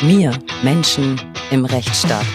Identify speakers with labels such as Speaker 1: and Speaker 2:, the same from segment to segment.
Speaker 1: mir, Menschen im Rechtsstaat.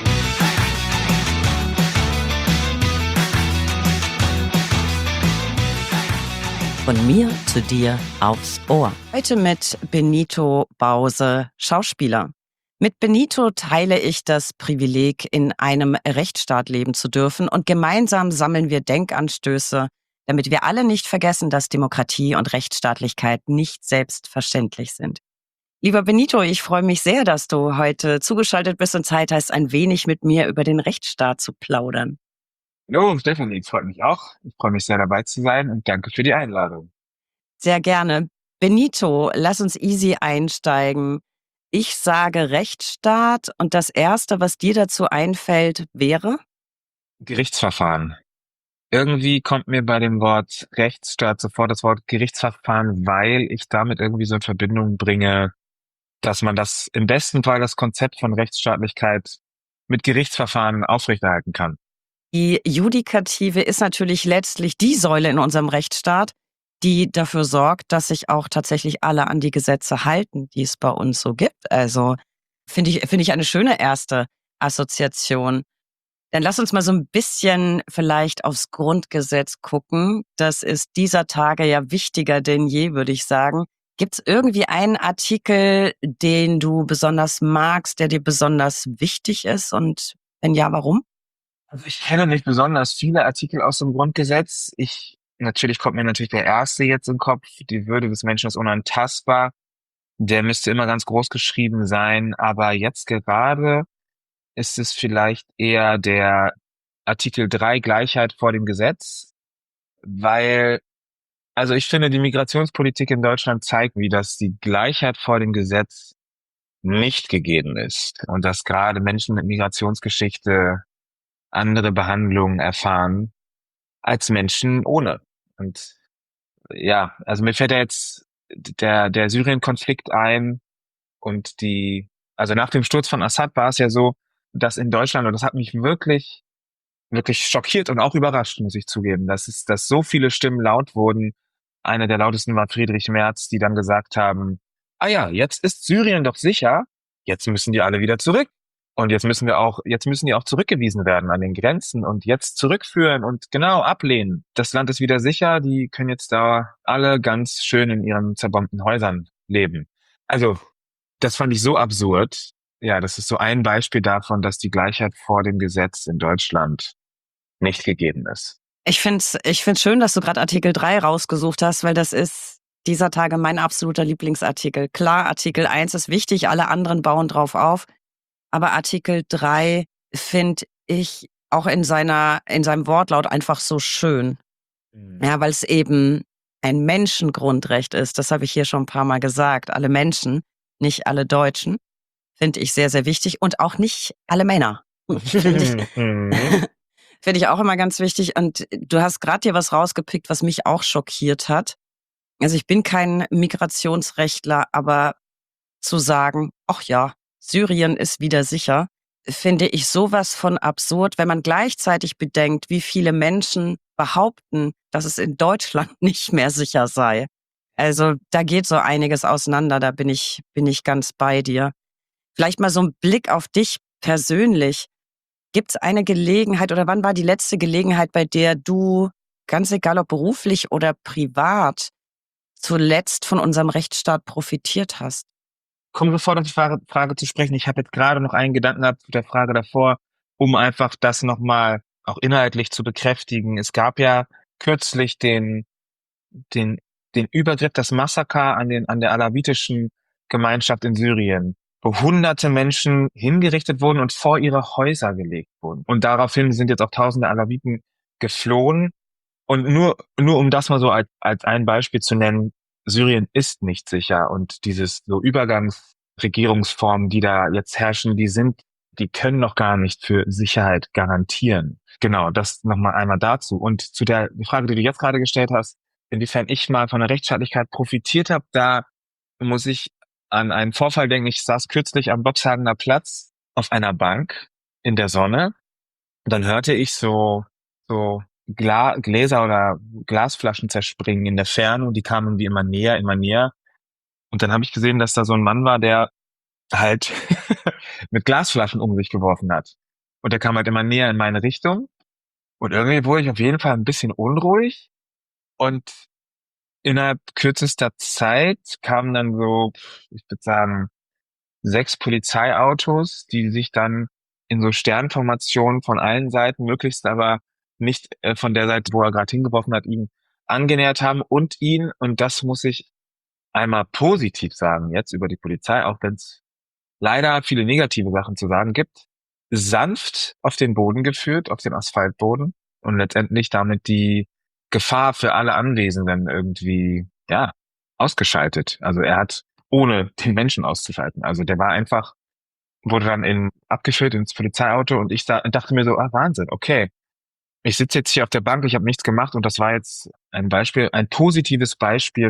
Speaker 1: Von mir zu dir aufs Ohr. Heute mit Benito Bause, Schauspieler. Mit Benito teile ich das Privileg, in einem Rechtsstaat leben zu dürfen, und gemeinsam sammeln wir Denkanstöße, damit wir alle nicht vergessen, dass Demokratie und Rechtsstaatlichkeit nicht selbstverständlich sind. Lieber Benito, ich freue mich sehr, dass du heute zugeschaltet bist und Zeit hast, ein wenig mit mir über den Rechtsstaat zu plaudern.
Speaker 2: Hallo, Stefanie, freut mich auch. Ich freue mich sehr, dabei zu sein und danke für die Einladung.
Speaker 1: Sehr gerne. Benito, lass uns easy einsteigen. Ich sage Rechtsstaat und das Erste, was dir dazu einfällt, wäre?
Speaker 2: Gerichtsverfahren. Irgendwie kommt mir bei dem Wort Rechtsstaat sofort das Wort Gerichtsverfahren, weil ich damit irgendwie so in Verbindung bringe, dass man das im besten Fall das Konzept von Rechtsstaatlichkeit mit Gerichtsverfahren aufrechterhalten kann.
Speaker 1: Die Judikative ist natürlich letztlich die Säule in unserem Rechtsstaat, die dafür sorgt, dass sich auch tatsächlich alle an die Gesetze halten, die es bei uns so gibt. Also finde ich eine schöne erste Assoziation. Dann lass uns mal so ein bisschen vielleicht aufs Grundgesetz gucken. Das ist dieser Tage ja wichtiger denn je, würde ich sagen. Gibt es irgendwie einen Artikel, den du besonders magst, der dir besonders wichtig ist? Und wenn ja, warum?
Speaker 2: Also ich kenne nicht besonders viele Artikel aus dem Grundgesetz. Natürlich kommt mir natürlich der erste jetzt im Kopf. Die Würde des Menschen ist unantastbar. Der müsste immer ganz groß geschrieben sein, aber jetzt gerade ist es vielleicht eher der Artikel 3 Gleichheit vor dem Gesetz, weil, also ich finde, die Migrationspolitik in Deutschland zeigt, wie das die Gleichheit vor dem Gesetz nicht gegeben ist und dass gerade Menschen mit Migrationsgeschichte andere Behandlungen erfahren als Menschen ohne. Und ja, also mir fällt ja jetzt der Syrien-Konflikt ein und also nach dem Sturz von Assad war es ja so, dass in Deutschland, und das hat mich wirklich, wirklich schockiert und auch überrascht, muss ich zugeben, dass so viele Stimmen laut wurden. Einer der lautesten war Friedrich Merz, die dann gesagt haben, ah ja, jetzt ist Syrien doch sicher, jetzt müssen die alle wieder zurück. Und jetzt müssen die auch zurückgewiesen werden an den Grenzen und jetzt zurückführen und genau ablehnen. Das Land ist wieder sicher, die können jetzt da alle ganz schön in ihren zerbombten Häusern leben. Also, das fand ich so absurd. Ja, das ist so ein Beispiel davon, dass die Gleichheit vor dem Gesetz in Deutschland nicht gegeben ist.
Speaker 1: Ich find's schön, dass du gerade Artikel 3 rausgesucht hast, weil das ist dieser Tage mein absoluter Lieblingsartikel. Klar, Artikel 1 ist wichtig, alle anderen bauen drauf auf. Aber Artikel 3 finde ich auch in seinem Wortlaut einfach so schön.
Speaker 2: Mhm.
Speaker 1: Ja, weil es eben ein Menschengrundrecht ist. Das habe ich hier schon ein paar Mal gesagt. Alle Menschen, nicht alle Deutschen, finde ich sehr, sehr wichtig. Und auch nicht alle Männer. Finde ich,
Speaker 2: Mhm.
Speaker 1: finde ich auch immer ganz wichtig. Und du hast gerade dir was rausgepickt, was mich auch schockiert hat. Also ich bin kein Migrationsrechtler, aber zu sagen, ach ja, Syrien ist wieder sicher, finde ich sowas von absurd, wenn man gleichzeitig bedenkt, wie viele Menschen behaupten, dass es in Deutschland nicht mehr sicher sei. Also da geht so einiges auseinander, da bin ich ganz bei dir. Vielleicht mal so ein Blick auf dich persönlich. Gibt es eine Gelegenheit oder wann war die letzte Gelegenheit, bei der du, ganz egal ob beruflich oder privat, zuletzt von unserem Rechtsstaat profitiert hast?
Speaker 2: Komme sofort auf die Frage zu sprechen. Ich habe jetzt gerade noch einen Gedanken gehabt zu der Frage davor, um einfach das nochmal auch inhaltlich zu bekräftigen. Es gab ja kürzlich den, den Übergriff, das Massaker an der alawitischen Gemeinschaft in Syrien, wo hunderte Menschen hingerichtet wurden und vor ihre Häuser gelegt wurden. Und daraufhin sind jetzt auch tausende Alawiten geflohen. Und nur um das mal so als ein Beispiel zu nennen, Syrien ist nicht sicher und dieses so Übergangsregierungsformen, die da jetzt herrschen, die können noch gar nicht für Sicherheit garantieren. Genau, das nochmal einmal dazu. Und zu der Frage, die du jetzt gerade gestellt hast, inwiefern ich mal von der Rechtsstaatlichkeit profitiert habe, da muss ich an einen Vorfall denken. Ich saß kürzlich am Boxhagener Platz auf einer Bank in der Sonne. Und dann hörte ich so Gläser oder Glasflaschen zerspringen in der Ferne und die kamen wie immer näher, immer näher. Und dann habe ich gesehen, dass da so ein Mann war, der halt mit Glasflaschen um sich geworfen hat. Und der kam halt immer näher in meine Richtung. Und irgendwie wurde ich auf jeden Fall ein bisschen unruhig. Und innerhalb kürzester Zeit kamen dann so, ich würde sagen, 6 Polizeiautos, die sich dann in so Sternformationen von allen Seiten, möglichst aber nicht von der Seite, wo er gerade hingeworfen hat, ihn angenähert haben und ihn, und das muss ich einmal positiv sagen jetzt über die Polizei, auch wenn es leider viele negative Sachen zu sagen gibt, sanft auf den Boden geführt, auf den Asphaltboden und letztendlich damit die Gefahr für alle Anwesenden irgendwie, ja, ausgeschaltet. Also er hat, ohne den Menschen auszuschalten. Also der war einfach, wurde dann abgeführt ins Polizeiauto und ich dachte mir so, ah, Wahnsinn, okay. Ich sitze jetzt hier auf der Bank, ich habe nichts gemacht und das war jetzt ein Beispiel, ein positives Beispiel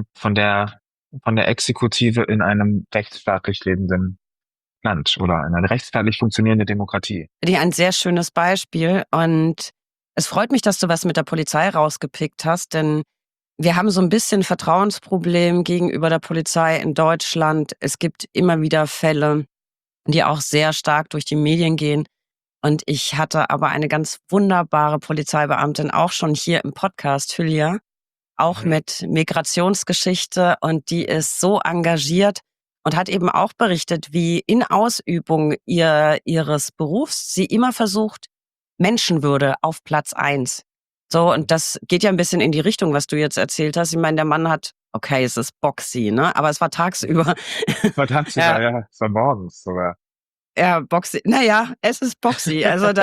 Speaker 2: von der Exekutive in einem rechtsstaatlich lebenden Land oder eine rechtsstaatlich funktionierende Demokratie.
Speaker 1: Ein sehr schönes Beispiel und es freut mich, dass du was mit der Polizei rausgepickt hast, denn wir haben so ein bisschen Vertrauensproblem gegenüber der Polizei in Deutschland. Es gibt immer wieder Fälle, die auch sehr stark durch die Medien gehen. Und ich hatte aber eine ganz wunderbare Polizeibeamtin auch schon hier im Podcast, Hülya, auch
Speaker 2: Mhm.
Speaker 1: mit Migrationsgeschichte. Und die ist so engagiert und hat eben auch berichtet, wie in Ausübung ihres Berufs sie immer versucht, Menschenwürde auf Platz 1. So, und das geht ja ein bisschen in die Richtung, was du jetzt erzählt hast. Ich meine, der Mann hat, okay, es ist Boxy, ne? Aber es war tagsüber.
Speaker 2: Das war tagsüber,
Speaker 1: Ja,
Speaker 2: ja, es war morgens sogar.
Speaker 1: ja, Boxy. Naja, es ist Boxy. Also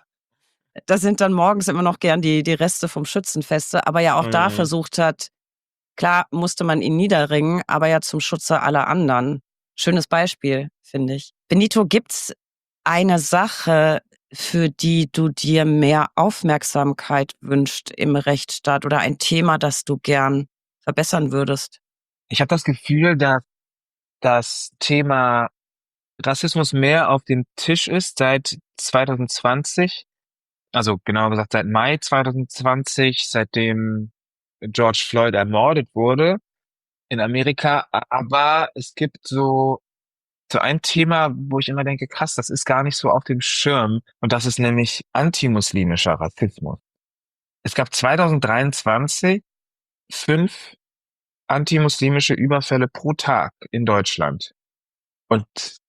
Speaker 1: da sind dann morgens immer noch gern die Reste vom Schützenfeste, aber ja auch da
Speaker 2: Mhm.
Speaker 1: versucht hat, klar musste man ihn niederringen, aber ja zum Schutze aller anderen. Schönes Beispiel, finde ich. Benito, gibt's eine Sache, für die du dir mehr Aufmerksamkeit wünschst im Rechtsstaat oder ein Thema, das du gern verbessern würdest?
Speaker 2: Ich habe das Gefühl, dass das Thema Rassismus mehr auf dem Tisch ist seit 2020, also genauer gesagt seit Mai 2020, seitdem George Floyd ermordet wurde in Amerika. Aber es gibt so ein Thema, wo ich immer denke, krass, das ist gar nicht so auf dem Schirm. Und das ist nämlich antimuslimischer Rassismus. Es gab 2023 5 antimuslimische Überfälle pro Tag in Deutschland. Und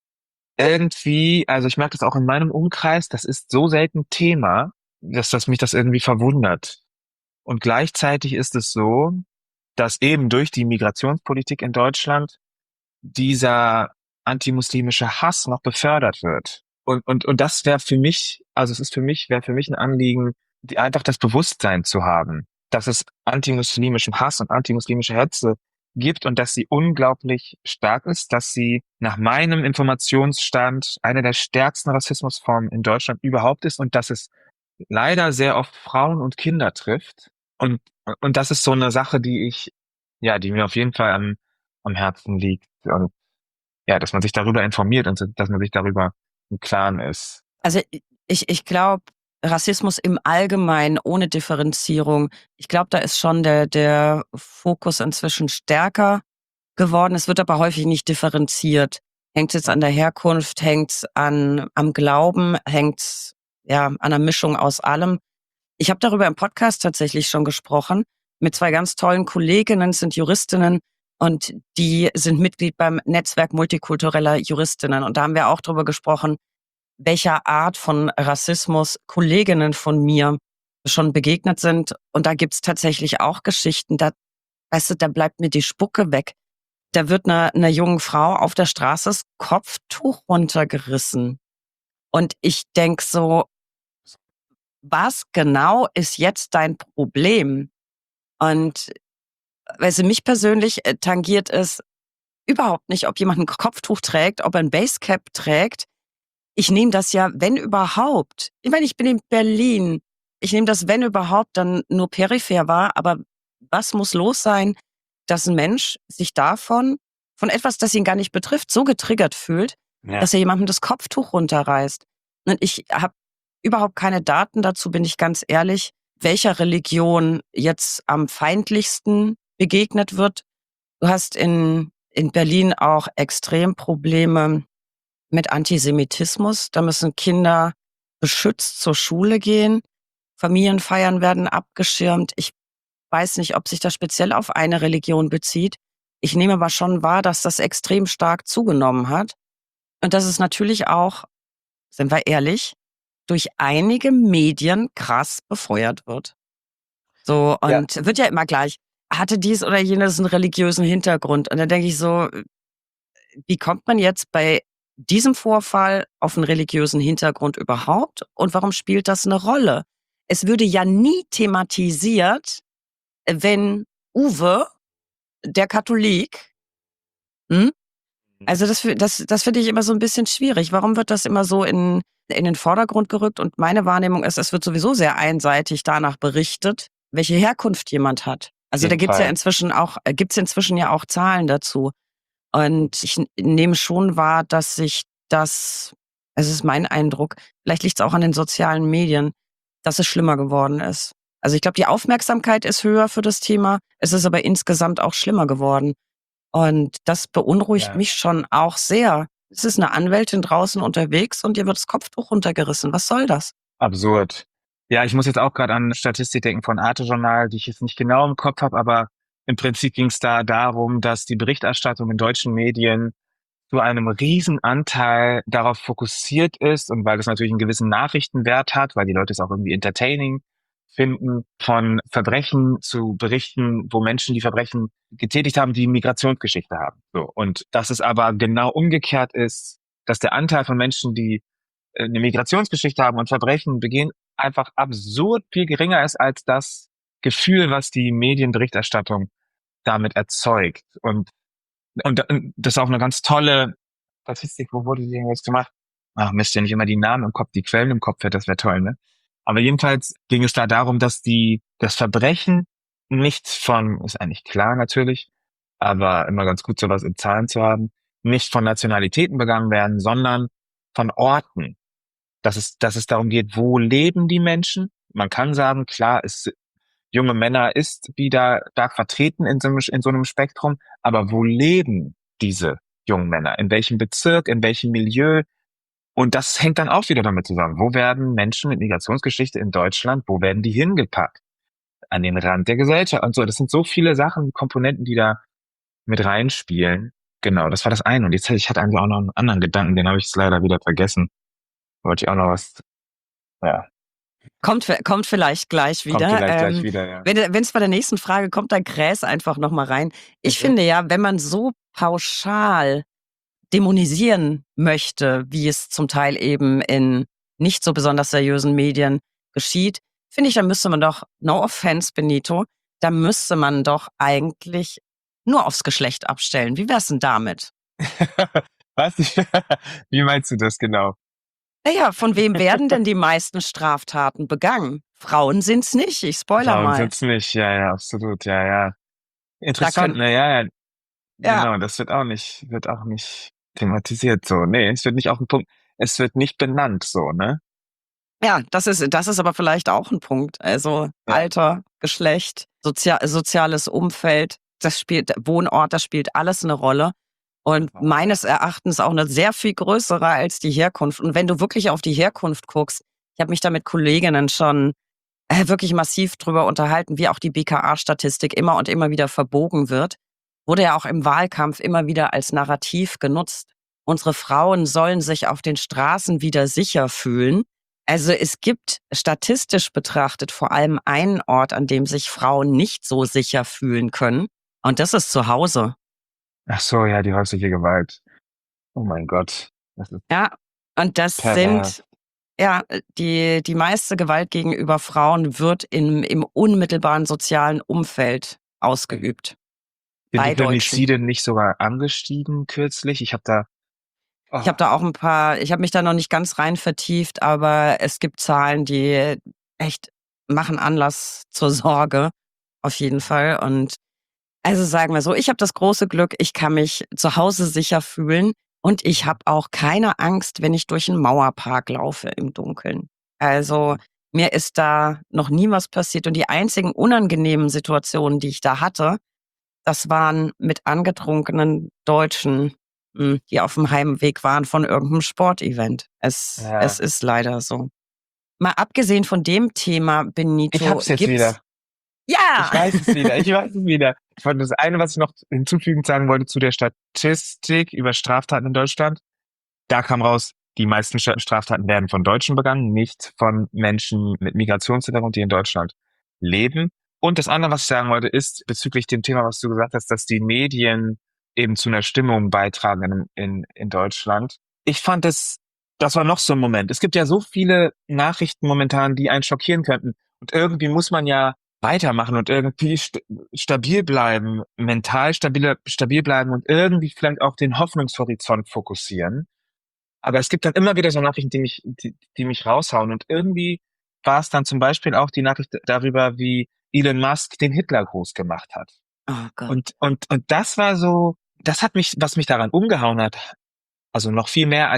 Speaker 2: irgendwie, also ich merke das auch in meinem Umkreis, das ist so selten Thema, dass mich das irgendwie verwundert. Und gleichzeitig ist es so, dass eben durch die Migrationspolitik in Deutschland dieser antimuslimische Hass noch befördert wird. Und das wäre für mich, also es ist wäre für mich ein Anliegen, einfach das Bewusstsein zu haben, dass es antimuslimischen Hass und antimuslimische Hetze gibt und dass sie unglaublich stark ist, dass sie nach meinem Informationsstand eine der stärksten Rassismusformen in Deutschland überhaupt ist und dass es leider sehr oft Frauen und Kinder trifft. Und, und das ist so eine Sache, die mir auf jeden Fall am Herzen liegt. Und ja, dass man sich darüber informiert und dass man sich darüber im Klaren ist.
Speaker 1: Also ich glaube, Rassismus im Allgemeinen ohne Differenzierung, ich glaube, da ist schon der Fokus inzwischen stärker geworden. Es wird aber häufig nicht differenziert. Hängt es jetzt an der Herkunft, hängt es am Glauben, hängt es ja an einer Mischung aus allem. Ich habe darüber im Podcast tatsächlich schon gesprochen mit 2 ganz tollen Kolleginnen, sind Juristinnen und die sind Mitglied beim Netzwerk multikultureller Juristinnen. Und da haben wir auch darüber gesprochen, welcher Art von Rassismus Kolleginnen von mir schon begegnet sind. Und da gibt's tatsächlich auch Geschichten, da, weißt du, da bleibt mir die Spucke weg. Da wird einer jungen Frau auf der Straße das Kopftuch runtergerissen. Und ich denk so, was genau ist jetzt dein Problem? Und weißt du, mich persönlich tangiert es überhaupt nicht, ob jemand ein Kopftuch trägt, ob er ein Basecap trägt. Ich nehme das ja, wenn überhaupt. Ich meine, ich bin in Berlin. Ich nehme das, wenn überhaupt, dann nur peripher wahr. Aber was muss los sein, dass ein Mensch sich von etwas, das ihn gar nicht betrifft, so getriggert fühlt,
Speaker 2: Ja.
Speaker 1: dass er jemandem das Kopftuch runterreißt? Und ich habe überhaupt keine Daten dazu, bin ich ganz ehrlich, welcher Religion jetzt am feindlichsten begegnet wird. Du hast in in Berlin auch extrem Probleme mit Antisemitismus. Da müssen Kinder beschützt zur Schule gehen. Familienfeiern werden abgeschirmt. Ich weiß nicht, ob sich das speziell auf eine Religion bezieht. Ich nehme aber schon wahr, dass das extrem stark zugenommen hat. Und dass es natürlich auch, sind wir ehrlich, durch einige Medien krass befeuert wird. So,
Speaker 2: Ja,
Speaker 1: und wird ja immer gleich, hatte dies oder jenes einen religiösen Hintergrund. Und dann denke ich so, wie kommt man jetzt bei diesem Vorfall auf einen religiösen Hintergrund überhaupt? Und warum spielt das eine Rolle? Es würde ja nie thematisiert, wenn Uwe, der Katholik, hm? Also das finde ich immer so ein bisschen schwierig. Warum wird das immer so in den Vordergrund gerückt? Und meine Wahrnehmung ist, es wird sowieso sehr einseitig danach berichtet, welche Herkunft jemand hat.
Speaker 2: auf
Speaker 1: Also da
Speaker 2: jeden Fall.
Speaker 1: gibt's inzwischen ja auch Zahlen dazu. Und ich nehme schon wahr, dass sich das, es ist mein Eindruck, vielleicht liegt es auch an den sozialen Medien, dass es schlimmer geworden ist. Also ich glaube, die Aufmerksamkeit ist höher für das Thema, es ist aber insgesamt auch schlimmer geworden. Und das beunruhigt
Speaker 2: Ja,
Speaker 1: mich schon auch sehr. Es ist eine Anwältin draußen unterwegs und ihr wird das Kopftuch runtergerissen. Was soll das?
Speaker 2: absurd. Ja, ich muss jetzt auch gerade an Statistik denken von Arte Journal, die ich jetzt nicht genau im Kopf habe, aber im Prinzip ging es da darum, dass die Berichterstattung in deutschen Medien zu einem riesen Anteil darauf fokussiert ist und weil das natürlich einen gewissen Nachrichtenwert hat, weil die Leute es auch irgendwie entertaining finden, von Verbrechen zu berichten, wo Menschen die Verbrechen getätigt haben, die Migrationsgeschichte haben. So. Und dass es aber genau umgekehrt ist, dass der Anteil von Menschen, die eine Migrationsgeschichte haben und Verbrechen begehen, einfach absurd viel geringer ist als das Gefühl, was die Medienberichterstattung damit erzeugt. Und das ist auch eine ganz tolle Statistik. Wo wurde die denn jetzt gemacht? Ach, Mist, ja nicht immer die Namen im Kopf, die Quellen im Kopf hätte, das wäre toll, ne? Aber jedenfalls ging es da darum, dass das Verbrechen nicht ist eigentlich klar natürlich, aber immer ganz gut, sowas in Zahlen zu haben, nicht von Nationalitäten begangen werden, sondern von Orten. Dass es darum geht, wo leben die Menschen? Man kann sagen, klar, junge Männer ist wieder stark vertreten in so einem Spektrum, aber wo leben diese jungen Männer? In welchem Bezirk, in welchem Milieu? Und das hängt dann auch wieder damit zusammen. Wo werden Menschen mit Migrationsgeschichte in Deutschland, wo werden die hingepackt? An den Rand der Gesellschaft und so. Das sind so viele Sachen, Komponenten, die da mit reinspielen. Genau, das war das eine. Und ich hatte eigentlich auch noch einen anderen Gedanken, den habe ich jetzt leider wieder vergessen. Wollte ich auch noch was, ja,
Speaker 1: Kommt vielleicht gleich
Speaker 2: kommt
Speaker 1: wieder.
Speaker 2: vielleicht gleich wieder, ja.
Speaker 1: Wenn es bei der nächsten Frage kommt, dann gräß einfach noch mal rein. Ich
Speaker 2: Mhm.
Speaker 1: finde ja, wenn man so pauschal dämonisieren möchte, wie es zum Teil eben in nicht so besonders seriösen Medien geschieht, finde ich, da müsste man doch, no offense, Benito, da müsste man doch eigentlich nur aufs Geschlecht abstellen. Wie wär's denn damit?
Speaker 2: Was? Wie meinst du das genau?
Speaker 1: Naja, von wem werden denn die meisten Straftaten begangen? Frauen sind's nicht. Ich spoiler
Speaker 2: Frauen
Speaker 1: mal.
Speaker 2: sind's nicht, ja, ja, absolut, ja, ja.
Speaker 1: Da
Speaker 2: Interessant,
Speaker 1: kann,
Speaker 2: na ja, ja,
Speaker 1: ja,
Speaker 2: genau, das wird auch nicht thematisiert so. Nee, es wird nicht auf den Punkt, es wird nicht benannt so, ne?
Speaker 1: ja, das ist aber vielleicht auch ein Punkt. Also
Speaker 2: Ja.
Speaker 1: Alter, Geschlecht, soziales Umfeld, das spielt Wohnort, das spielt alles eine Rolle und meines Erachtens auch eine sehr viel größere als die Herkunft. Und wenn du wirklich auf die Herkunft guckst, ich habe mich da mit Kolleginnen schon wirklich massiv drüber unterhalten, wie auch die BKA-Statistik immer und immer wieder verbogen wird, wurde ja auch im Wahlkampf immer wieder als Narrativ genutzt. Unsere Frauen sollen sich auf den Straßen wieder sicher fühlen. Also es gibt statistisch betrachtet vor allem einen Ort, an dem sich Frauen nicht so sicher fühlen können. Und das ist zu Hause.
Speaker 2: Ach so, ja, die häusliche Gewalt. Oh mein Gott, das ist
Speaker 1: Ja, und das sind,
Speaker 2: pervers.
Speaker 1: ja, die meiste Gewalt gegenüber Frauen wird im unmittelbaren sozialen Umfeld ausgeübt.
Speaker 2: Sind die
Speaker 1: Bei Deutschen.
Speaker 2: Femizide nicht sogar angestiegen kürzlich?
Speaker 1: Ich
Speaker 2: Oh,
Speaker 1: habe da auch ich habe mich da noch nicht ganz rein vertieft, aber es gibt Zahlen, die echt machen Anlass zur Sorge, auf jeden Fall. Und also sagen wir so, ich habe das große Glück, ich kann mich zu Hause sicher fühlen und ich habe auch keine Angst, wenn ich durch einen Mauerpark laufe im Dunkeln. Also mir ist da noch nie was passiert und die einzigen unangenehmen Situationen, die ich da hatte, Das waren mit angetrunkenen Deutschen, die auf dem Heimweg waren von irgendeinem Sportevent. Es
Speaker 2: Ja.
Speaker 1: ist leider so. Mal abgesehen von dem Thema,
Speaker 2: Ich
Speaker 1: Benito,
Speaker 2: hab's jetzt
Speaker 1: gibt's
Speaker 2: wieder.
Speaker 1: ja!
Speaker 2: Ich weiß es wieder. Ich weiß es wieder. Ich wollte das eine, was ich noch hinzufügend sagen wollte zu der Statistik über Straftaten in Deutschland. Da kam raus, die meisten Straftaten werden von Deutschen begangen, nicht von Menschen mit Migrationshintergrund, die in Deutschland leben. Und das andere, was ich sagen wollte, ist bezüglich dem Thema, was du gesagt hast, dass die Medien eben zu einer Stimmung beitragen in Deutschland. Ich fand das war noch so ein Moment. Es gibt ja so viele Nachrichten momentan, die einen schockieren könnten. Und irgendwie muss man ja weitermachen und irgendwie stabil bleiben, mental stabil bleiben und irgendwie vielleicht auch den Hoffnungshorizont fokussieren. Aber es gibt dann immer wieder so Nachrichten, die mich raushauen. Und irgendwie war es dann zum Beispiel auch die Nachricht darüber, wie Elon Musk den Hitlergruß gemacht hat.
Speaker 1: Oh Gott.
Speaker 2: Und das war so, das hat mich, was mich daran umgehauen hat, also noch viel mehr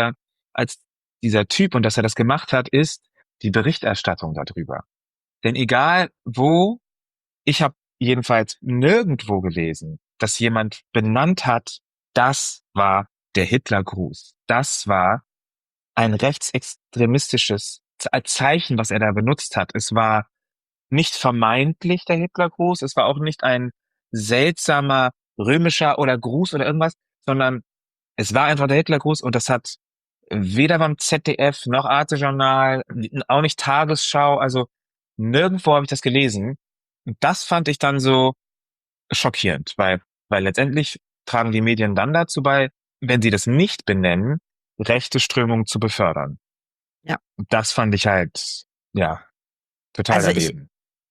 Speaker 2: als dieser Typ und dass er das gemacht hat, ist die Berichterstattung darüber. Denn egal wo, ich habe jedenfalls nirgendwo gelesen, dass jemand benannt hat, das war der Hitlergruß. Das war ein rechtsextremistisches Zeichen, was er da benutzt hat. Es war nicht vermeintlich der Hitlergruß, es war auch nicht ein seltsamer römischer oder Gruß oder irgendwas, sondern es war einfach der Hitlergruß und das hat weder beim ZDF noch Arte Journal, auch nicht Tagesschau, also nirgendwo habe ich das gelesen. Und das fand ich dann so schockierend, weil letztendlich tragen die Medien dann dazu bei, wenn sie das nicht benennen, rechte Strömungen zu befördern.
Speaker 1: Ja.
Speaker 2: Und das fand ich halt, ja, total
Speaker 1: Also
Speaker 2: daneben.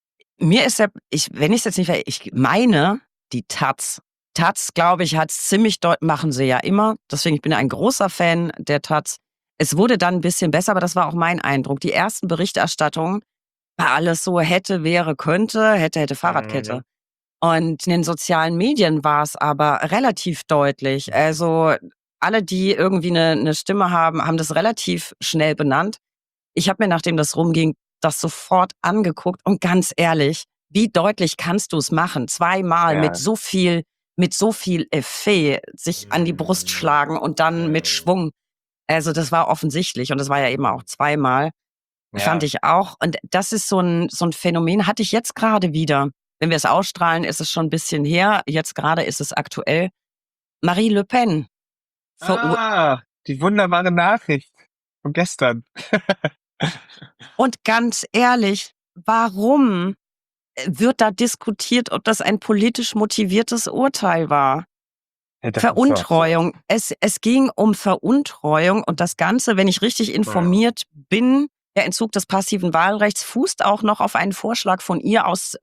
Speaker 1: mir ist ja, wenn ich es jetzt nicht, ich meine, die Taz. Taz, glaube ich, hat ziemlich deutlich, machen sie ja immer. Deswegen, ich bin ein großer Fan der Taz. Es wurde dann ein bisschen besser, aber das war auch mein Eindruck. Die ersten Berichterstattungen war alles so hätte, wäre, könnte, hätte, Fahrradkette.
Speaker 2: Mhm.
Speaker 1: Und in den sozialen Medien war es aber relativ deutlich. Also alle, die irgendwie eine Stimme haben, haben das relativ schnell benannt. Ich habe mir, nachdem das rumging, das sofort angeguckt und ganz ehrlich, wie deutlich kannst du es machen? Zweimal
Speaker 2: Ja.
Speaker 1: mit so viel Effet sich an die Brust schlagen und dann mit Schwung. Also das war offensichtlich und das war ja eben auch zweimal. Fand
Speaker 2: Ja.
Speaker 1: ich auch. Und das ist so ein Phänomen, hatte ich jetzt gerade wieder. Wenn wir es ausstrahlen, ist es schon ein bisschen her. Jetzt gerade ist es aktuell. Marie Le Pen.
Speaker 2: Ah, die wunderbare Nachricht von gestern.
Speaker 1: Und ganz ehrlich, warum wird da diskutiert, ob das ein politisch motiviertes Urteil war?
Speaker 2: Ja, das ist so absurd.
Speaker 1: Veruntreuung. Es ging um Veruntreuung und das Ganze, wenn ich richtig
Speaker 2: Mhm.
Speaker 1: informiert bin, der Entzug des passiven Wahlrechts fußt auch noch auf einen Vorschlag von ihr aus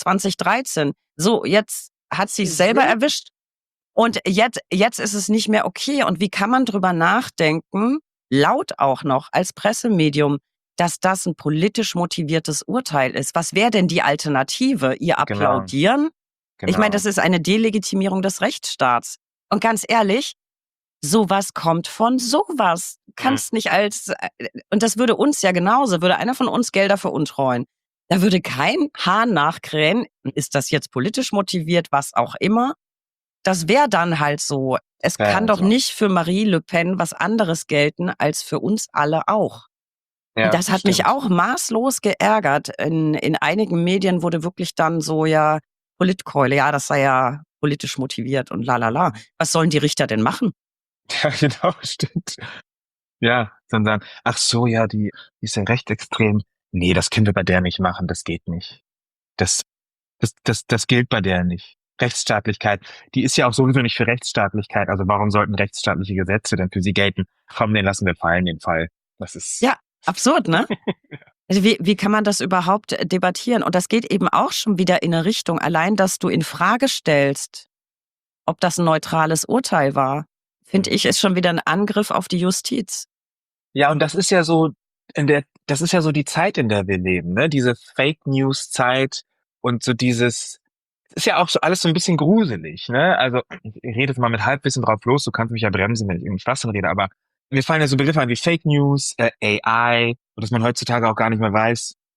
Speaker 1: 2013. So, jetzt hat sie es selber
Speaker 2: Mhm.
Speaker 1: erwischt und jetzt ist es nicht mehr okay. Und wie kann man drüber nachdenken, laut auch noch als Pressemedium, dass das ein politisch motiviertes Urteil ist? Was wäre denn die Alternative? Ihr
Speaker 2: Genau,
Speaker 1: applaudieren? Ich meine, das
Speaker 2: genau.
Speaker 1: ist eine Delegitimierung des Rechtsstaats. Und ganz ehrlich, sowas kommt von sowas. Du
Speaker 2: Mhm.
Speaker 1: kannst nicht und das würde uns ja genauso, würde einer von uns Gelder veruntreuen. Da würde kein Hahn nachkrähen, ist das jetzt politisch motiviert, was auch immer. Das wäre dann halt so. Es
Speaker 2: Ja,
Speaker 1: kann doch
Speaker 2: also.
Speaker 1: nicht für Marie Le Pen was anderes gelten als für uns alle auch. Und
Speaker 2: Ja,
Speaker 1: das
Speaker 2: das
Speaker 1: hat mich
Speaker 2: stimmt.
Speaker 1: auch maßlos geärgert. In einigen Medien wurde wirklich dann so, ja, Politkeule, ja, das sei ja politisch motiviert und la la la. Was sollen die Richter denn machen?
Speaker 2: Ja, genau, stimmt. Ja, sondern, ach so, ja, die ist ja rechtsextrem. Nee, das können wir bei der nicht machen, das geht nicht. Das, das gilt bei der nicht. Rechtsstaatlichkeit, die ist ja auch sowieso nicht für Rechtsstaatlichkeit, also warum sollten rechtsstaatliche Gesetze denn für sie gelten? Komm, den lassen wir fallen, den Fall. Das ist,
Speaker 1: Ja, absurd, ne? Also wie kann man das überhaupt debattieren? Und das geht eben auch schon wieder in eine Richtung, allein, dass du in Frage stellst, ob das ein neutrales Urteil war, finde ich, ist schon wieder ein Angriff auf die Justiz.
Speaker 2: ja, und das ist ja so das ist ja so die Zeit, in der wir leben, ne? Diese Fake News Zeit und so dieses, ist ja auch so alles so ein bisschen gruselig, ne? Also, ich rede jetzt mal mit Halbwissen drauf los, du kannst mich ja bremsen, wenn ich irgendeinen Schwachsinn rede, aber mir fallen ja so Begriffe an wie Fake News, AI, und dass man heutzutage auch gar nicht mehr weiß,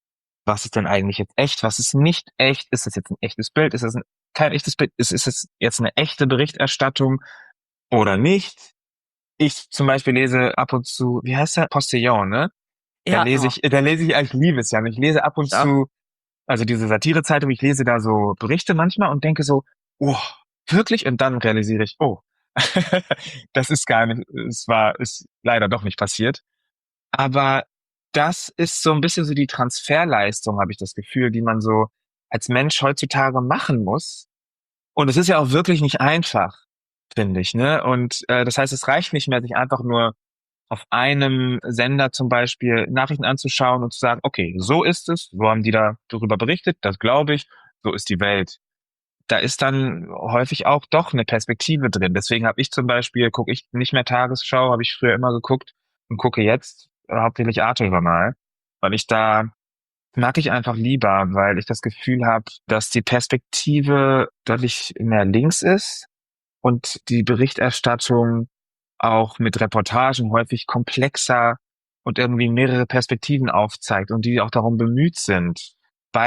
Speaker 2: was ist denn eigentlich jetzt echt, was ist nicht echt, ist das jetzt ein echtes Bild, ist das kein echtes Bild, ist es jetzt eine echte Berichterstattung oder nicht? Ich zum Beispiel lese ab und zu, wie heißt der? Postillon, ne?
Speaker 1: Ja, oh,
Speaker 2: Da lese ich, ich liebe es ja. Und ich lese ab und
Speaker 1: ich auch.
Speaker 2: zu, also diese Satirezeitung, ich lese da so Berichte manchmal und denke so, oh, wirklich? Und dann realisiere ich, oh, das ist gar nicht, ist leider doch nicht passiert. Aber das ist so ein bisschen so die Transferleistung, habe ich das Gefühl, die man so als Mensch heutzutage machen muss. Und es ist ja auch wirklich nicht einfach, finde ich, ne? Und das heißt, es reicht nicht mehr, sich einfach nur auf einem Sender zum Beispiel Nachrichten anzuschauen und zu sagen, okay, so ist es, so haben die da darüber berichtet, das glaube ich, so ist die Welt. Da ist dann häufig auch doch eine Perspektive drin. Deswegen habe ich zum Beispiel, gucke ich nicht mehr Tagesschau, habe ich früher immer geguckt und gucke jetzt hauptsächlich Arte-Journal, weil ich da mag ich einfach lieber, weil ich das Gefühl habe, dass die Perspektive deutlich mehr links ist und die Berichterstattung auch mit Reportagen häufig komplexer und irgendwie mehrere Perspektiven aufzeigt und die auch darum bemüht sind,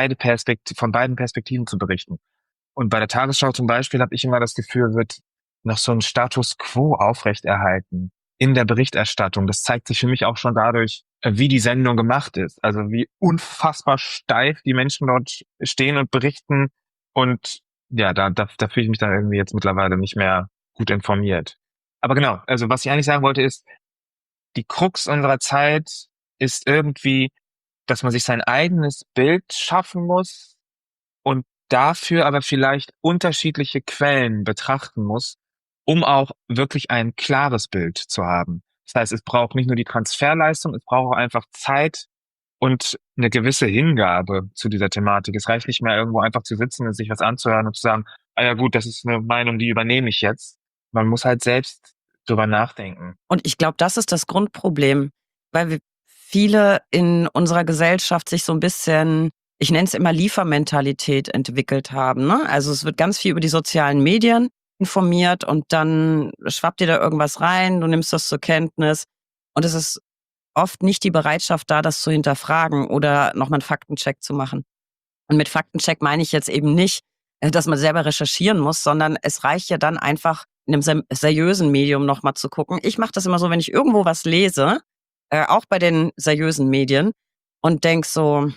Speaker 2: von beiden Perspektiven zu berichten. Und bei der Tagesschau zum Beispiel habe ich immer das Gefühl, wird noch so ein Status quo aufrechterhalten in der Berichterstattung. Das zeigt sich für mich auch schon dadurch, wie die Sendung gemacht ist. Also wie unfassbar steif die Menschen dort stehen und berichten. Und ja, da fühle ich mich dann irgendwie jetzt mittlerweile nicht mehr gut informiert. Aber genau, also was ich eigentlich sagen wollte ist, die Krux unserer Zeit ist irgendwie, dass man sich sein eigenes Bild schaffen muss und dafür aber vielleicht unterschiedliche Quellen betrachten muss, um auch wirklich ein klares Bild zu haben. Das heißt, es braucht nicht nur die Transferleistung, es braucht auch einfach Zeit und eine gewisse Hingabe zu dieser Thematik. Es reicht nicht mehr irgendwo einfach zu sitzen und sich was anzuhören und zu sagen, ah ja gut, das ist eine Meinung, die übernehme ich jetzt. Man muss halt selbst drüber nachdenken.
Speaker 1: Und ich glaube, das ist das Grundproblem, weil wir viele in unserer Gesellschaft sich so ein bisschen, ich nenne es immer Liefermentalität entwickelt haben, ne? Also, es wird ganz viel über die sozialen Medien informiert und dann schwappt dir da irgendwas rein, du nimmst das zur Kenntnis und es ist oft nicht die Bereitschaft da, das zu hinterfragen oder noch mal 'n Faktencheck zu machen. Und mit Faktencheck meine ich jetzt eben nicht, dass man selber recherchieren muss, sondern es reicht ja dann einfach, in einem seriösen Medium noch mal zu gucken. Ich mache das immer so, wenn ich irgendwo was lese, auch bei den seriösen Medien und denke so: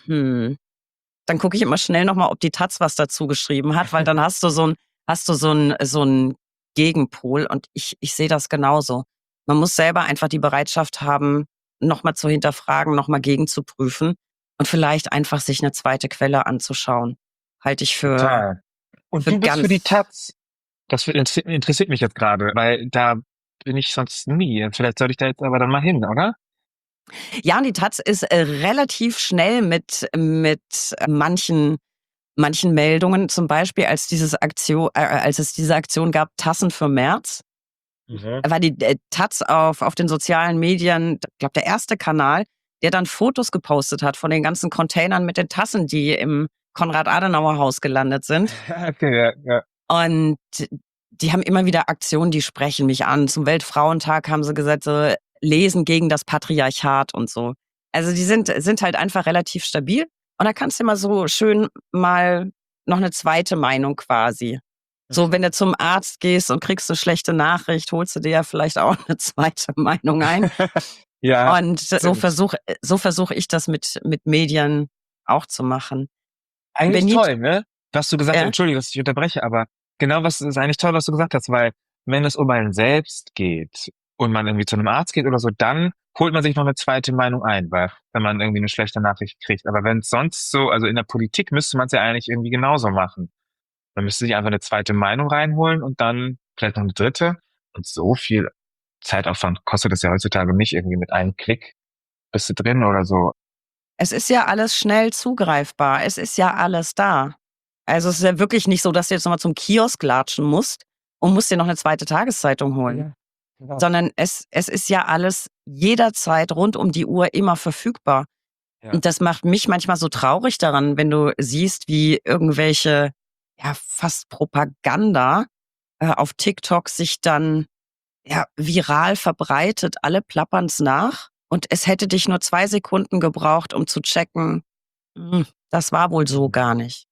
Speaker 1: dann gucke ich immer schnell noch mal, ob die Taz was dazu geschrieben hat, weil dann hast du so 'n Gegenpol und ich sehe das genauso. Man muss selber einfach die Bereitschaft haben, noch mal zu hinterfragen, noch mal gegenzuprüfen und vielleicht einfach sich 'ne zweite Quelle anzuschauen. Halte ich
Speaker 2: Total. Und
Speaker 1: für
Speaker 2: du bist für die
Speaker 1: ganz.
Speaker 2: Taz. Das interessiert mich jetzt gerade, weil da bin ich sonst nie. Vielleicht sollte ich da jetzt aber dann mal hin, oder?
Speaker 1: Ja, und die Taz ist, relativ schnell mit manchen Meldungen, zum Beispiel als es diese Aktion gab, Tassen für März.
Speaker 2: Mhm.
Speaker 1: War die, Taz auf den sozialen Medien, ich glaube, der erste Kanal, der dann Fotos gepostet hat von den ganzen Containern mit den Tassen, die im Konrad-Adenauer-Haus gelandet sind.
Speaker 2: Okay, ja, ja.
Speaker 1: Und die haben immer wieder Aktionen, die sprechen mich an. Zum Weltfrauentag haben sie gesagt, so „Lesen gegen das Patriarchat“ und so. Also, die sind halt einfach relativ stabil und da kannst du immer so schön mal noch 'ne zweite Meinung quasi. So, wenn du zum Arzt gehst und kriegst 'ne schlechte Nachricht, holst du dir ja vielleicht auch 'ne zweite Meinung ein.
Speaker 2: Ja,
Speaker 1: Und
Speaker 2: stimmt.
Speaker 1: so versuche ich das mit Medien auch zu machen.
Speaker 2: Eigentlich
Speaker 1: Benit
Speaker 2: toll, ne? Was du gesagt hast,
Speaker 1: ja?
Speaker 2: entschuldige, dass ich unterbreche, aber genau was ist eigentlich toll, was du gesagt hast, weil wenn es um einen selbst geht und man irgendwie zu einem Arzt geht oder so, dann holt man sich noch eine zweite Meinung ein, weil wenn man irgendwie eine schlechte Nachricht kriegt. Aber wenn es sonst so, also in der Politik müsste man es ja eigentlich irgendwie genauso machen. Man müsste sich einfach eine zweite Meinung reinholen und dann vielleicht noch eine dritte. Und so viel Zeitaufwand kostet es ja heutzutage nicht irgendwie mit einem Klick bist du drin oder so.
Speaker 1: Es ist ja alles schnell zugreifbar. Es ist ja alles da. Also, es ist ja wirklich nicht so, dass du jetzt noch mal zum Kiosk latschen musst und musst dir noch 'ne zweite Tageszeitung holen,
Speaker 2: Ja, genau.
Speaker 1: sondern es ist ja alles jederzeit rund um die Uhr immer verfügbar.
Speaker 2: Ja.
Speaker 1: Und das macht mich manchmal so traurig daran, wenn du siehst, wie irgendwelche, ja, fast Propaganda, auf TikTok sich dann, ja, viral verbreitet. Alle plappern's nach und es hätte dich nur 2 Sekunden gebraucht, um zu checken: Das war wohl so
Speaker 2: Mhm.
Speaker 1: gar nicht.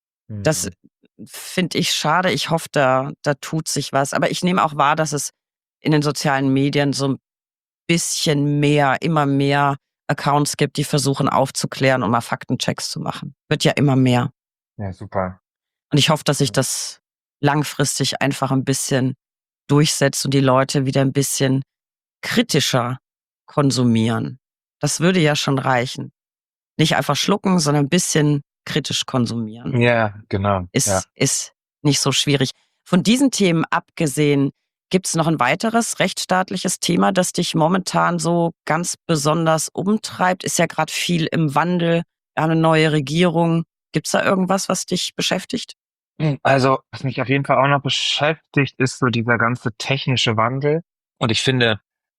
Speaker 1: Das
Speaker 2: Mhm.
Speaker 1: finde ich schade. Ich hoffe, da tut sich was. Aber ich nehme auch wahr, dass es in den sozialen Medien so 'n bisschen mehr immer mehr Accounts gibt, die versuchen aufzuklären und mal Faktenchecks zu machen. Wird ja immer mehr.
Speaker 2: Ja, super.
Speaker 1: Und ich hoffe, dass sich das langfristig einfach 'n bisschen durchsetzt und die Leute wieder 'n bisschen kritischer konsumieren. Das würde ja schon reichen. Nicht einfach schlucken, sondern 'n bisschen kritisch konsumieren.
Speaker 2: Ja, genau, ja.
Speaker 1: Ist nicht so schwierig. Von diesen Themen abgesehen, gibt's noch 'n weiteres rechtsstaatliches Thema, das dich momentan so ganz besonders umtreibt? Ist ja grad viel im Wandel, wir haben 'ne neue Regierung. Gibt's da irgendwas, was dich beschäftigt?
Speaker 2: Also, was mich auf jeden Fall auch noch beschäftigt, ist so dieser ganze technische Wandel. Und ich finde,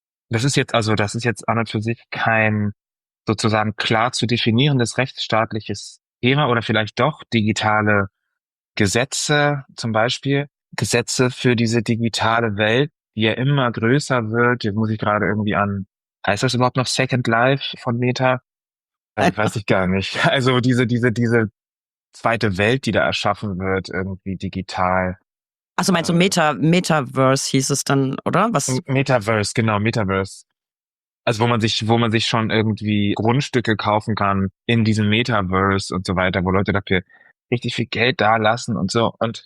Speaker 2: das ist jetzt an und für sich kein sozusagen klar zu definierendes rechtsstaatliches Thema oder vielleicht doch digitale Gesetze zum Beispiel. Gesetze für diese digitale Welt, die ja immer größer wird. Jetzt muss ich gerade irgendwie an heißt das überhaupt noch Second Life von Meta? Weiß ich gar nicht. Also, diese zweite Welt, die da erschaffen wird, irgendwie digital.
Speaker 1: Ach so, meinst du
Speaker 2: Äh,
Speaker 1: Metaverse hieß es dann, oder? Was?
Speaker 2: Metaverse, genau, Metaverse. Also, wo man sich schon irgendwie Grundstücke kaufen kann in diesem Metaverse und so weiter, wo Leute dafür richtig viel Geld dalassen und so. Und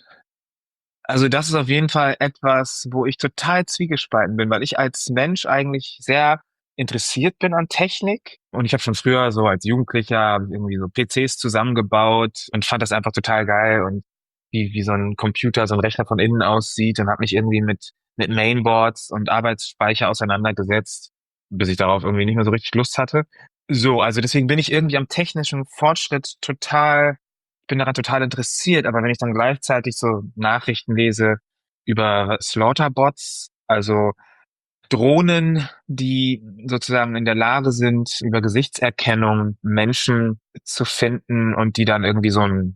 Speaker 2: also, das ist auf jeden Fall etwas, wo ich total zwiegespalten bin, weil ich als Mensch eigentlich sehr interessiert bin an Technik. Und ich habe schon früher so als Jugendlicher habe ich irgendwie so PCs zusammengebaut und fand das einfach total geil und wie so ein Computer, so ein Rechner von innen aussieht und habe mich irgendwie mit Mainboards und Arbeitsspeicher auseinandergesetzt, bis ich darauf irgendwie nicht mehr so richtig Lust hatte. So, also deswegen bin ich irgendwie am technischen Fortschritt total bin daran total interessiert, aber wenn ich dann gleichzeitig so Nachrichten lese über Slaughterbots, also Drohnen, die sozusagen in der Lage sind, über Gesichtserkennung Menschen zu finden und die dann irgendwie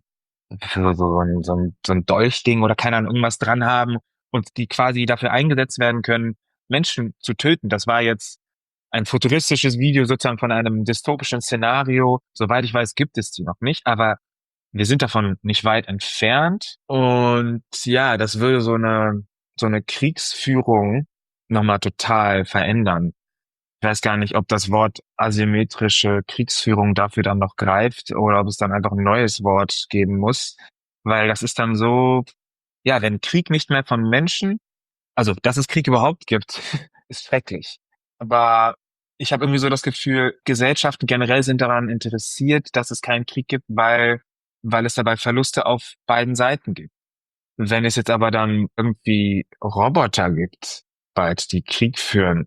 Speaker 2: so ein Dolchding oder keine Ahnung, irgendwas dran haben und die quasi dafür eingesetzt werden können, Menschen zu töten. Das war jetzt ein futuristisches Video sozusagen von einem dystopischen Szenario. Soweit ich weiß, gibt es die noch nicht, aber wir sind davon nicht weit entfernt. Und ja, das würde so eine Kriegsführung nochmal total verändern. Ich weiß gar nicht, ob das Wort asymmetrische Kriegsführung dafür dann noch greift oder ob es dann einfach ein neues Wort geben muss, weil das ist dann so, ja, wenn Krieg nicht mehr von Menschen, also dass es Krieg überhaupt gibt, ist schrecklich. Aber ich habe irgendwie so das Gefühl, Gesellschaften generell sind daran interessiert, dass es keinen Krieg gibt, weil es dabei Verluste auf beiden Seiten gibt. Wenn es jetzt aber dann irgendwie Roboter gibt, bald, die Krieg führen,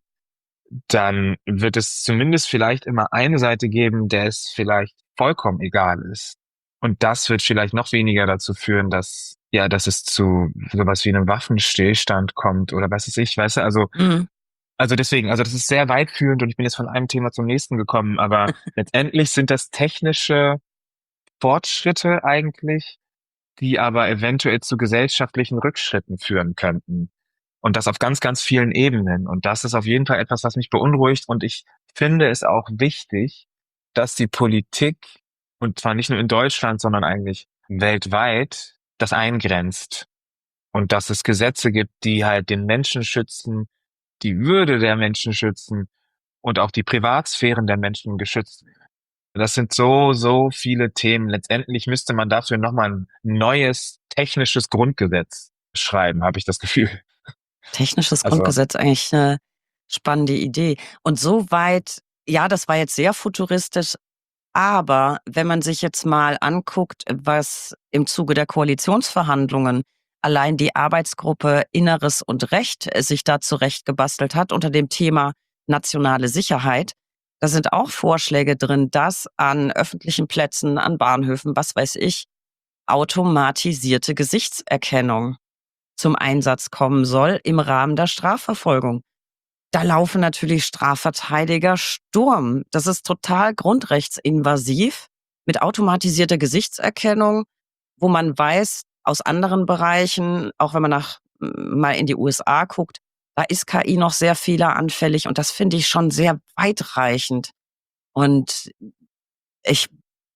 Speaker 2: dann wird es zumindest vielleicht immer eine Seite geben, der es vielleicht vollkommen egal ist. Und das wird vielleicht noch weniger dazu führen, dass es zu sowas wie einem Waffenstillstand kommt oder was weiß ich, weißt du,
Speaker 1: Mhm.
Speaker 2: also deswegen, also das ist sehr weitführend und ich bin jetzt von einem Thema zum nächsten gekommen, aber letztendlich sind das technische Fortschritte eigentlich, die aber eventuell zu gesellschaftlichen Rückschritten führen könnten. Und das auf ganz, ganz vielen Ebenen. Und das ist auf jeden Fall etwas, was mich beunruhigt. Und ich finde es auch wichtig, dass die Politik, und zwar nicht nur in Deutschland, sondern eigentlich weltweit, das eingrenzt. Und dass es Gesetze gibt, die halt den Menschen schützen, die Würde der Menschen schützen und auch die Privatsphären der Menschen geschützt. Das sind so viele Themen. Letztendlich müsste man dafür nochmal ein neues technisches Grundgesetz schreiben, habe ich das Gefühl.
Speaker 1: Technisches
Speaker 2: Also,
Speaker 1: Grundgesetz, eigentlich 'ne spannende Idee. Und so weit, ja, das war jetzt sehr futuristisch, aber wenn man sich jetzt mal anguckt, was im Zuge der Koalitionsverhandlungen allein die Arbeitsgruppe Inneres und Recht sich da zurechtgebastelt hat unter dem Thema nationale Sicherheit, da sind auch Vorschläge drin, dass an öffentlichen Plätzen, an Bahnhöfen, was weiß ich, automatisierte Gesichtserkennung zum Einsatz kommen soll im Rahmen der Strafverfolgung. Da laufen natürlich Strafverteidiger Sturm. Das ist total grundrechtsinvasiv mit automatisierter Gesichtserkennung, wo man weiß, aus anderen Bereichen, auch wenn man mal in die USA guckt, da ist KI noch sehr fehleranfällig und das finde ich schon sehr weitreichend. Und ich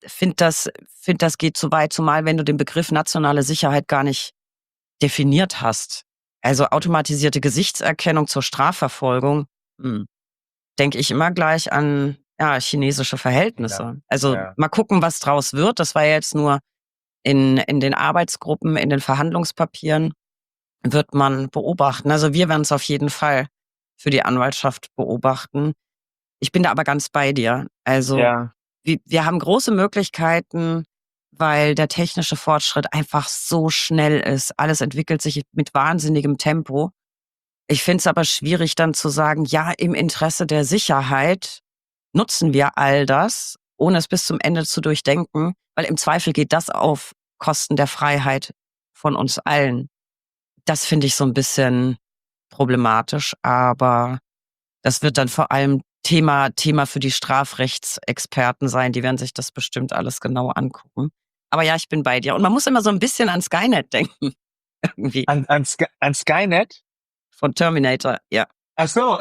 Speaker 1: find das geht zu weit, zumal wenn du den Begriff nationale Sicherheit gar nicht definiert hast. Also automatisierte Gesichtserkennung zur Strafverfolgung, denke ich immer gleich an chinesische
Speaker 2: Ja,
Speaker 1: Verhältnisse. Also
Speaker 2: ja.
Speaker 1: mal gucken, was draus wird. Das war ja jetzt nur in den Arbeitsgruppen, in den Verhandlungspapieren wird man beobachten. Also wir werden es auf jeden Fall für die Anwaltschaft beobachten. Ich bin da aber ganz bei dir. Also
Speaker 2: Ja,
Speaker 1: wir haben große Möglichkeiten, weil der technische Fortschritt einfach so schnell ist. Alles entwickelt sich mit wahnsinnigem Tempo. Ich finde es aber schwierig dann zu sagen, ja, im Interesse der Sicherheit nutzen wir all das, ohne es bis zum Ende zu durchdenken, weil im Zweifel geht das auf Kosten der Freiheit von uns allen. Das finde ich so ein bisschen problematisch, aber das wird dann vor allem Thema für die Strafrechtsexperten sein. Die werden sich das bestimmt alles genau angucken. Aber ja, ich bin bei dir. Und man muss immer so ein bisschen an Skynet denken, irgendwie.
Speaker 2: an Skynet?
Speaker 1: Von Terminator, ja.
Speaker 2: Ach so.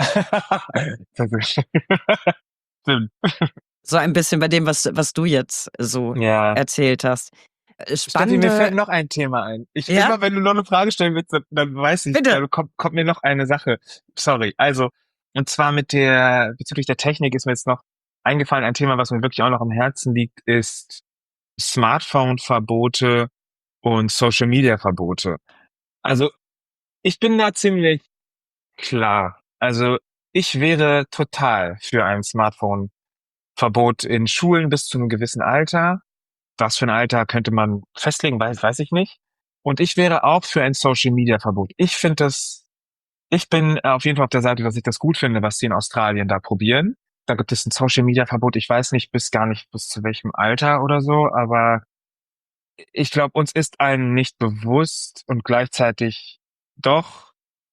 Speaker 2: Stimmt.
Speaker 1: So ein bisschen bei dem, was du jetzt so
Speaker 2: Ja.
Speaker 1: erzählt hast.
Speaker 2: Steffi, mir fällt
Speaker 1: Spannende,
Speaker 2: noch ein Thema ein.
Speaker 1: ja,
Speaker 2: Immer wenn du noch eine Frage stellen willst, dann weiß ich,
Speaker 1: bitte.
Speaker 2: dann kommt mir noch eine Sache. Sorry. Also, und zwar bezüglich der Technik ist mir jetzt noch eingefallen, ein Thema, was mir wirklich auch noch am Herzen liegt, ist Smartphone-Verbote und Social-Media-Verbote. Also, ich bin da ziemlich klar. Also, ich wäre total für ein Smartphone-Verbot in Schulen bis zu einem gewissen Alter. Was für ein Alter könnte man festlegen, weiß ich nicht. Und ich wäre auch für ein Social-Media-Verbot. Ich bin auf jeden Fall auf der Seite, dass ich das gut finde, was die in Australien da probieren. Da gibt es ein Social-Media-Verbot. Ich weiß nicht, gar nicht bis zu welchem Alter oder so, aber ich glaube, uns ist allen nicht bewusst und gleichzeitig doch,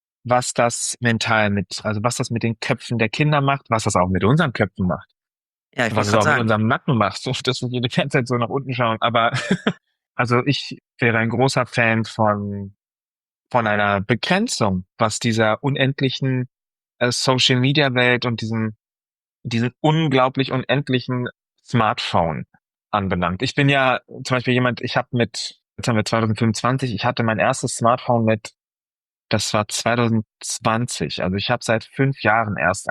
Speaker 2: was das mit den Köpfen der Kinder macht, was das auch mit unseren Köpfen macht,
Speaker 1: Ja, ich
Speaker 2: was
Speaker 1: wollte
Speaker 2: es
Speaker 1: gerade
Speaker 2: auch mit
Speaker 1: sagen.
Speaker 2: unserem Nacken macht, so dass wir die ganze Zeit so nach unten schauen. Aber also ich wäre ein großer Fan von einer Begrenzung, was dieser unendlichen Social Media Welt und diesen unglaublich unendlichen Smartphone anbelangt. Ich bin ja zum Beispiel jetzt haben wir 2025, ich hatte mein erstes Smartphone das war 2020. Also ich habe seit 5 Jahren erst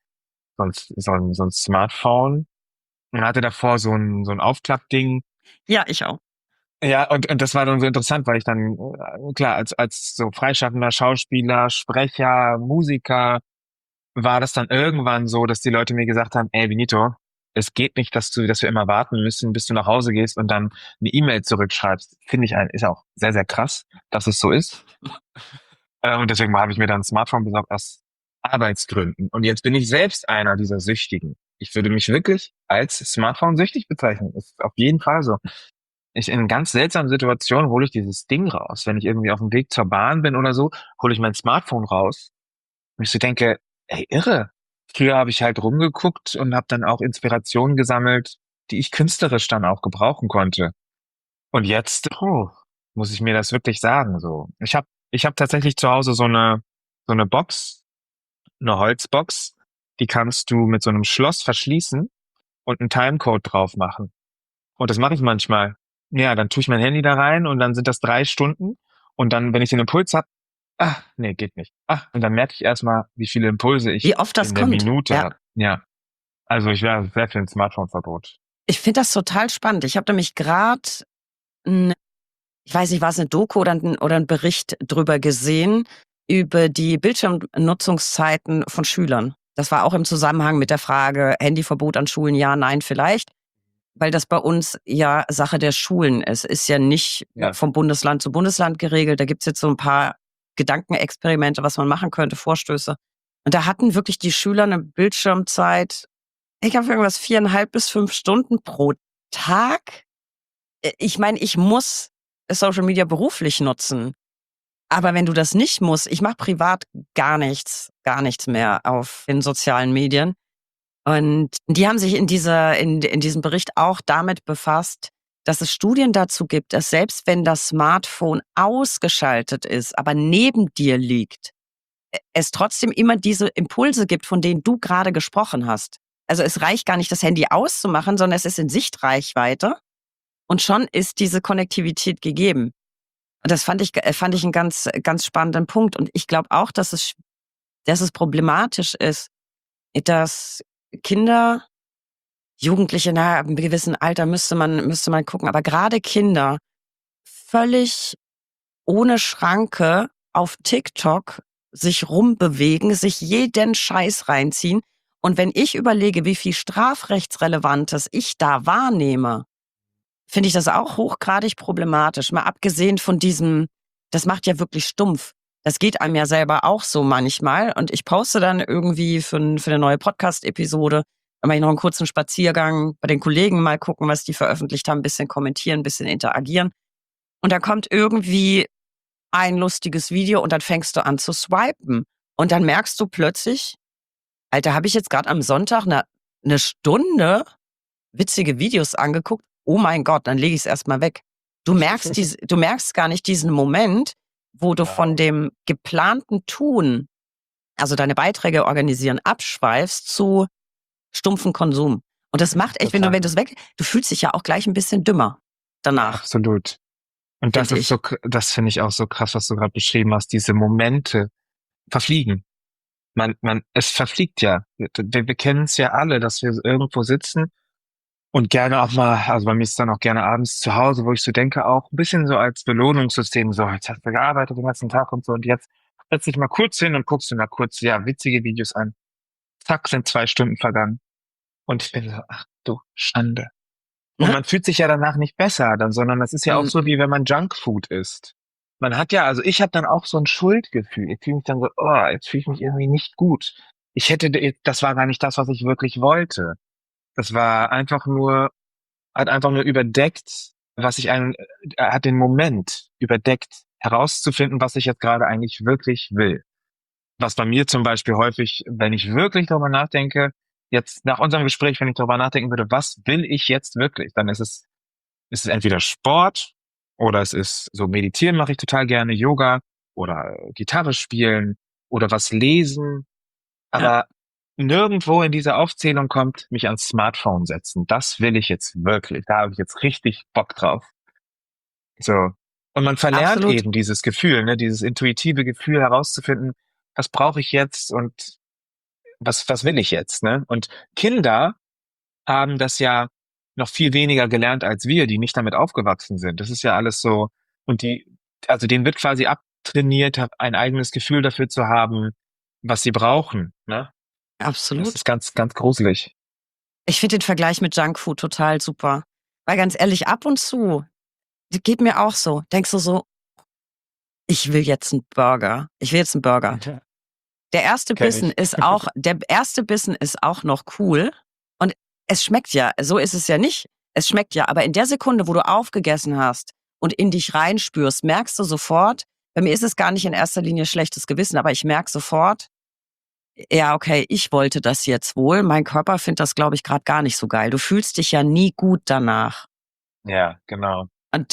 Speaker 2: so ein Smartphone und hatte davor so ein Aufklappding.
Speaker 1: Ja, ich auch.
Speaker 2: Ja, und das war dann so interessant, weil ich dann, klar, als so freischaffender Schauspieler, Sprecher, Musiker, war das dann irgendwann so, dass die Leute mir gesagt haben, ey, Benito, es geht nicht, dass wir immer warten müssen, bis du nach Hause gehst und dann eine E-Mail zurückschreibst. Ist auch sehr, sehr krass, dass es so ist. Und deswegen habe ich mir dann ein Smartphone besorgt aus Arbeitsgründen. Und jetzt bin ich selbst einer dieser Süchtigen. Ich würde mich wirklich als Smartphone-süchtig bezeichnen. Ist auf jeden Fall so. In ganz seltsamen Situationen hole ich dieses Ding raus. Wenn ich irgendwie auf dem Weg zur Bahn bin oder so, hole ich mein Smartphone raus. Und ich so denke, ey, irre. Früher habe ich halt rumgeguckt und habe dann auch Inspirationen gesammelt, die ich künstlerisch dann auch gebrauchen konnte. Und jetzt, muss ich mir das wirklich sagen, so. Ich hab tatsächlich zu Hause so eine Box, eine Holzbox, die kannst du mit so einem Schloss verschließen und einen Timecode drauf machen. Und das mache ich manchmal. Ja, dann tue ich mein Handy da rein und dann sind das 3 Stunden. Und dann, wenn ich den Impuls hab, nee, geht nicht. Und dann merke ich erstmal, wie viele Impulse ich
Speaker 1: Wie oft das
Speaker 2: in der
Speaker 1: kommt.
Speaker 2: Minute
Speaker 1: Ja.
Speaker 2: habe. Ja, also ich wäre sehr für ein Smartphone-Verbot.
Speaker 1: Ich finde das total spannend. Ich habe nämlich gerade, ich weiß nicht, war es eine Doku oder ein Bericht drüber gesehen, über die Bildschirmnutzungszeiten von Schülern. Das war auch im Zusammenhang mit der Frage, Handyverbot an Schulen, ja, nein, vielleicht. Weil das bei uns ja Sache der Schulen ist. Ist ja nicht
Speaker 2: Ja,
Speaker 1: vom Bundesland zu Bundesland geregelt. Da gibt's jetzt so ein paar Gedankenexperimente, was man machen könnte, Vorstöße. Und da hatten wirklich die Schüler eine Bildschirmzeit, ich habe irgendwas 4,5 bis 5 Stunden pro Tag. Ich meine, ich muss Social Media beruflich nutzen. Aber wenn du das nicht musst, ich mache privat gar nichts mehr auf den sozialen Medien. Und die haben sich in diesem Bericht auch damit befasst, dass es Studien dazu gibt, dass selbst wenn das Smartphone ausgeschaltet ist, aber neben dir liegt, es trotzdem immer diese Impulse gibt, von denen du gerade gesprochen hast. Also es reicht gar nicht, das Handy auszumachen, sondern es ist in Sichtreichweite und schon ist diese Konnektivität gegeben. Und das fand ich einen ganz, ganz spannenden Punkt. Und ich glaube auch, dass es problematisch ist, dass Kinder, Jugendliche, ab einem gewissen Alter müsste man gucken, aber gerade Kinder völlig ohne Schranke auf TikTok sich rumbewegen, sich jeden Scheiß reinziehen. Und wenn ich überlege, wie viel Strafrechtsrelevantes ich da wahrnehme, finde ich das auch hochgradig problematisch. Mal abgesehen von diesem, das macht ja wirklich stumpf. Das geht einem ja selber auch so manchmal. Und ich poste dann irgendwie für eine neue Podcast-Episode, dann mache ich noch einen kurzen Spaziergang bei den Kollegen, mal gucken, was die veröffentlicht haben, ein bisschen kommentieren, ein bisschen interagieren. Und dann kommt irgendwie ein lustiges Video und dann fängst du an zu swipen. Und dann merkst du plötzlich, Alter, habe ich jetzt gerade am Sonntag eine Stunde witzige Videos angeguckt? Oh mein Gott, dann lege ich es erstmal weg. Du merkst gar nicht diesen Moment, wo du von dem geplanten Tun, also deine Beiträge organisieren, abschweifst zu stumpfen Konsum. Und das macht echt, wenn du es weg, du fühlst dich ja auch gleich ein bisschen dümmer danach.
Speaker 2: Absolut. Und das
Speaker 1: Find
Speaker 2: ist so, das finde ich auch so krass, was du gerade beschrieben hast. Diese Momente verfliegen. Es verfliegt ja. Wir kennen es ja alle, dass wir irgendwo sitzen und gerne auch mal, also bei mir ist es dann auch gerne abends zu Hause, wo ich so denke, auch ein bisschen so als Belohnungssystem, so, jetzt hast du gearbeitet den ganzen Tag und so, und jetzt setz dich mal kurz hin und guckst du mal kurz, ja, witzige Videos an. Zack, sind 2 Stunden vergangen. Und ich bin so, ach du Schande. Und
Speaker 1: Ne?
Speaker 2: man fühlt sich ja danach nicht besser, dann, sondern das ist ja auch so, wie wenn man Junkfood isst. Man hat ja, also ich habe dann auch so ein Schuldgefühl. Ich fühle mich dann so, oh, jetzt fühle ich mich irgendwie nicht gut. Das war gar nicht das, was ich wirklich wollte. Das war hat einfach nur überdeckt, hat den Moment überdeckt, herauszufinden, was ich jetzt gerade eigentlich wirklich will. Was bei mir zum Beispiel häufig, wenn ich wirklich darüber nachdenke, jetzt nach unserem Gespräch, wenn ich darüber nachdenken würde, was will ich jetzt wirklich, dann ist es entweder Sport oder es ist so Meditieren mache ich total gerne, Yoga oder Gitarre spielen oder was lesen.
Speaker 1: Ja,
Speaker 2: Aber nirgendwo in dieser Aufzählung kommt mich ans Smartphone setzen. Das will ich jetzt wirklich. Da habe ich jetzt richtig Bock drauf. So. Und man verlernt
Speaker 1: absolut.
Speaker 2: eben dieses Gefühl, ne, dieses intuitive Gefühl herauszufinden, was brauche ich jetzt und was will ich jetzt, ne? Und Kinder haben das ja noch viel weniger gelernt als wir, die nicht damit aufgewachsen sind. Das ist ja alles so, und also denen wird quasi abtrainiert, ein eigenes Gefühl dafür zu haben, was sie brauchen, ne? Das
Speaker 1: Absolut.
Speaker 2: ist ganz, ganz gruselig.
Speaker 1: Ich finde den Vergleich mit Junkfood total super. Weil ganz ehrlich, ab und zu, geht mir auch so, denkst du so, ich will jetzt einen Burger. Ich will jetzt einen Burger.
Speaker 2: Kenn ich.
Speaker 1: Der erste Bissen ist auch noch cool. Und es schmeckt ja, so ist es ja nicht. Es schmeckt ja, aber in der Sekunde, wo du aufgegessen hast und in dich reinspürst, merkst du sofort, bei mir ist es gar nicht in erster Linie schlechtes Gewissen, aber ich merke sofort, ja, okay, ich wollte das jetzt wohl. Mein Körper findet das, glaube ich, gerade gar nicht so geil. Du fühlst dich ja nie gut danach.
Speaker 2: Ja, genau.
Speaker 1: Und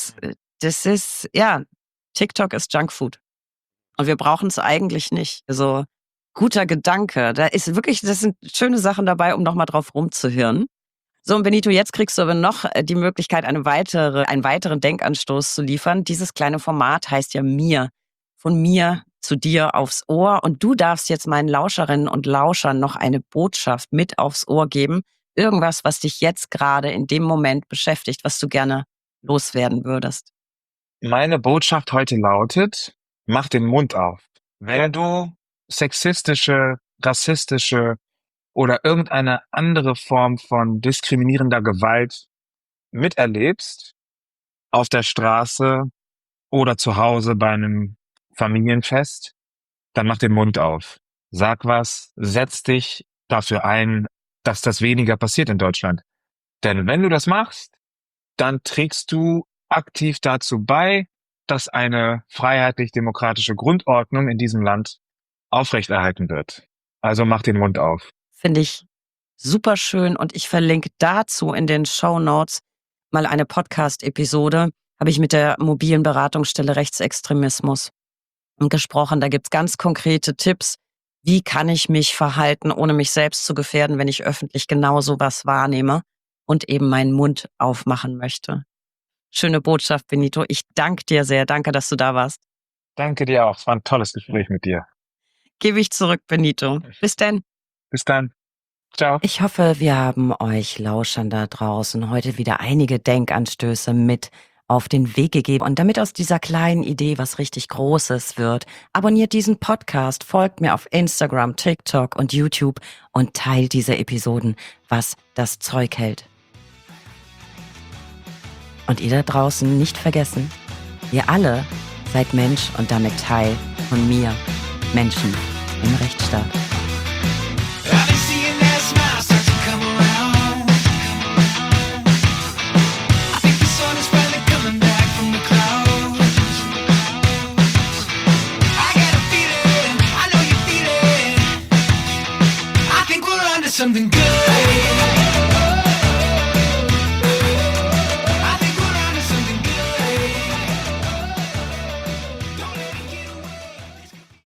Speaker 1: ja, TikTok ist Junkfood. Und wir brauchen es eigentlich nicht. Also, guter Gedanke. Das sind schöne Sachen dabei, um nochmal drauf rumzuhirnen. So, und Benito, jetzt kriegst du aber noch die Möglichkeit, einen weiteren Denkanstoß zu liefern. Dieses kleine Format heißt ja von mir zu dir aufs Ohr. Und du darfst jetzt meinen Lauscherinnen und Lauschern noch eine Botschaft mit aufs Ohr geben. Irgendwas, was dich jetzt gerade in dem Moment beschäftigt, was du gerne loswerden würdest.
Speaker 2: Meine Botschaft heute lautet, mach den Mund auf. Wenn du sexistische, rassistische oder irgendeine andere Form von diskriminierender Gewalt miterlebst, auf der Straße oder zu Hause bei einem Familienfest, dann mach den Mund auf. Sag was, setz dich dafür ein, dass das weniger passiert in Deutschland. Denn wenn du das machst, dann trägst du aktiv dazu bei, dass eine freiheitlich-demokratische Grundordnung in diesem Land aufrechterhalten wird. Also mach den Mund auf.
Speaker 1: Finde ich super schön und ich verlinke dazu in den Shownotes mal eine Podcast-Episode. Habe ich mit der mobilen Beratungsstelle Rechtsextremismus gesprochen. Da gibt's ganz konkrete Tipps, wie kann ich mich verhalten, ohne mich selbst zu gefährden, wenn ich öffentlich genau sowas wahrnehme und eben meinen Mund aufmachen möchte. Schöne Botschaft, Benito. Ich danke dir sehr. Danke, dass du da warst.
Speaker 2: Danke dir auch. Es war ein tolles Gespräch mit dir.
Speaker 1: Gebe ich zurück, Benito. Bis denn.
Speaker 2: Bis dann. Ciao.
Speaker 1: Ich hoffe, wir haben euch Lauschern da draußen heute wieder einige Denkanstöße mit auf den Weg gegeben. Und damit aus dieser kleinen Idee was richtig Großes wird, abonniert diesen Podcast, folgt mir auf Instagram, TikTok und YouTube und teilt diese Episoden, was das Zeug hält. Und ihr da draußen nicht vergessen, ihr alle seid Mensch und damit Teil von mir, Menschen im Rechtsstaat.
Speaker 3: Something good.